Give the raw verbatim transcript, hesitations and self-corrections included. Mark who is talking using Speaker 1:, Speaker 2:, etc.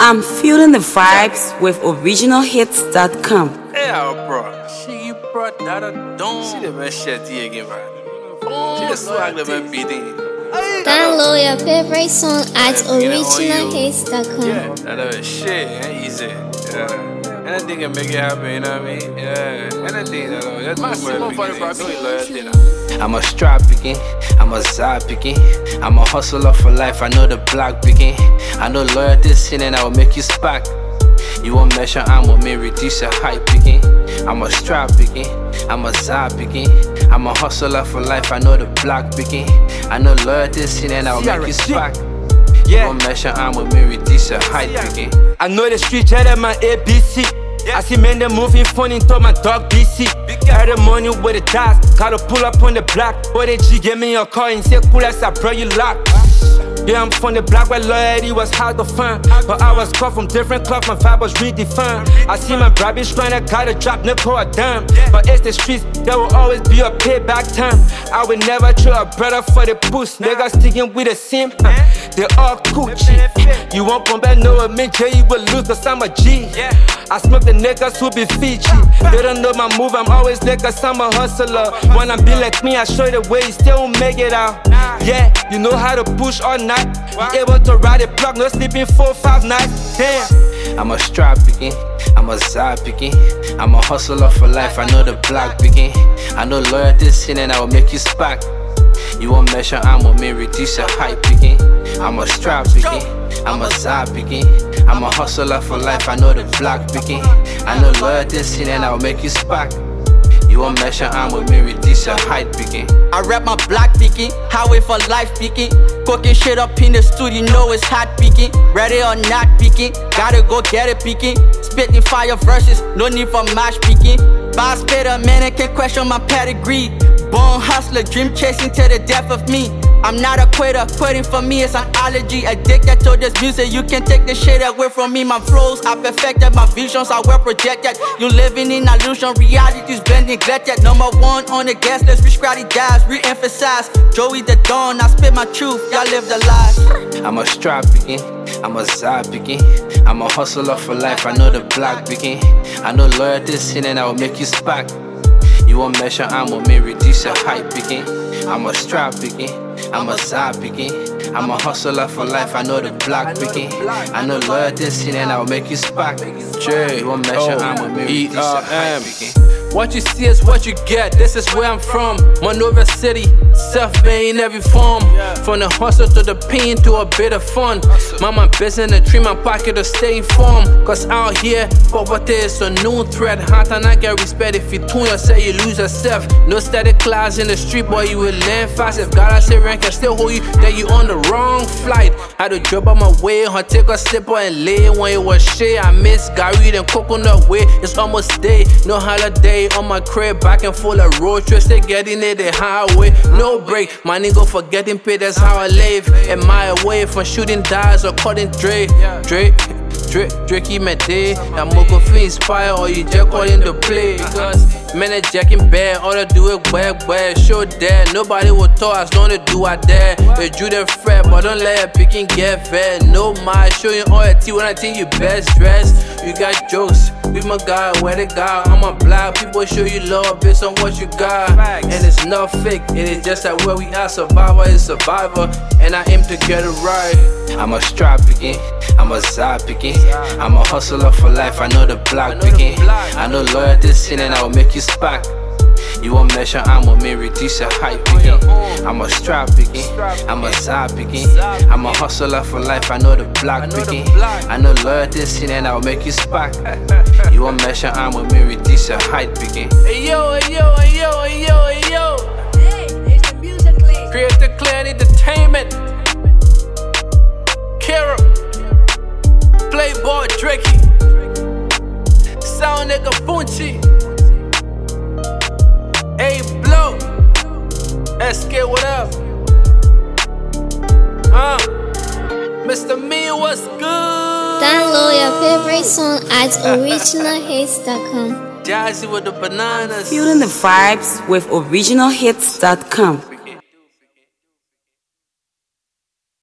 Speaker 1: I'm feeling the vibes with original hits dot com.
Speaker 2: Hey, bro. She you brought that a dome. She the best shit again, bro. She the swag the best beating.
Speaker 3: Download your favorite song at original hits dot com.
Speaker 2: Yeah, that is shit, ain't easy. Yeah. Anything can make it happen, you know what I mean? Yeah, anything, you know, that's my
Speaker 4: I'm a strap picking, I'm a zap picking, I'm a hustler for life, I know the block picking. I know loyalty sin and I will make you spark. You won't measure arm with me, reduce your height picking. I'm a strap picking, I'm a zap picking, I'm a hustler for life, I know the block picking. I know loyalty sin and I will make you spark. You won't measure arm with me, reduce your height picking.
Speaker 5: I know the street jet at my A B C. I see men that moving funny to my dog B C. Early morning with the dots, gotta pull up on the block. Boy, they G give me a call and say, cool as I bro, you lock. Yeah, I'm from the block where loyalty was hard to find. But I was cut from different cloth, my vibe was redefined. I see my brother trying to gotta drop nickel or dime. But it's the streets, there will always be a payback time. I would never trade a brother for the boost. Niggas sticking with the same, uh, they all Gucci. You won't come back, no, me, J, you will lose, cause I'm a G. I smoke the niggas who be Fiji. They don't know my move, I'm always like cause I'm a hustler. Wanna be like me, I show you the way, you still won't make it out. Yeah, you know how to push all night. You able to ride a block, no sleeping four, five nights. Damn.
Speaker 4: I'm a strap picking, I'm a zap picking, I'm a hustler for life, I know the block picking. I know loyalty sin and I will make you spark. You won't measure arm with me, reduce your height picking. I'm a strap picking, I'm a zap picking, I'm a hustler for life, I know the block picking. I know loyalty sin and I will make you spark. You won't measure arm with me, reduce your height picking.
Speaker 6: I rap my block picking, highway for life picking. Cooking shit up in the studio, know it's hot picking. Ready or not picking, gotta go get it picking. Spitting fire verses, no need for match picking. Boss spitter, man, I can't question my pedigree. Born hustler, dream chasing to the death of me. I'm not a quitter, quitting for me is an allergy. Addicted to this music, you can't take this shit away from me. My flows are perfected, my visions are well projected. You living in illusion, reality's been neglected. Number one on the guest list, Rich Scratty dies, re-emphasize. Joey the Dawn, I spit my truth, y'all live the lies.
Speaker 4: I'm a strap picking, I'm a zap picking, I'm a hustler for life, I know the block picking. I know loyalty sin and I will make you spark. You won't measure arm with me, reduce your height picking. I'm a strap picking, I'm a zap picking, I'm a hustler for life, I know the block picking. I know loyalty sin and I will make you spark. You won't measure arm with me, reduce your height picking.
Speaker 2: What you see is what you get, this is where I'm from. Monrovia City, self-made in every form. From the hustle to the pain to a bit of fun. Mama business and treat my pocket to stay informed. Cause out here, poverty is a new threat. Hot and I get respect if you tune yourself, you lose yourself. No static class in the street, boy, you will learn fast. If God I say rank can still hold you, then you on the wrong flight. Had to drop on my way, her take a slipper and lay. When it was shit, I miss Gary and coconut way. It's almost day, no holiday. On my crib, back and full of road trips, they getting it the highway. No break, my nigga for getting paid, that's how I live. Am I away from shooting dies or cutting Dre? Dre, Dre, Dre keep my day. I'm gonna feel inspired or you just calling the play. Cause men are jacking bad, all I do is wag, wag, show that. Nobody will talk as long as do I dare. They do the fret, but don't let it pick and get fed. No mind, show you all your tea when I think you best dressed. You got jokes, with my guy, where the guy. I'm a black, people show you love based on what you got. And it's not fake, it is just that where we are. Survivor is survivor, and I aim to get it right.
Speaker 4: I'm a strap picking, I'm a zap picking, I'm a hustler for life, I know the block picking. I know loyalty sin and I will make you spark. You won't measure arm with me, reduce your height picking. I'm a strap picking, I'm a zap picking, I'm a hustler for life, I know the block picking. I know loyalty sin and I will make you spark. You won't measure arm with me, reduce your height picking.
Speaker 2: Hey yo, hey yo, hey yo, hey yo, hey yo.
Speaker 3: Hey, it's the music league.
Speaker 2: Create the clan entertainment. Kara, Playboy Drakey, Sound Nigga Bunchi, A Blow, S K, what up? Uh, Mister Me, what's good?
Speaker 3: Download your favorite song at original hits dot com.
Speaker 2: Jazzy with the bananas.
Speaker 1: Feeling the vibes with original hits dot com.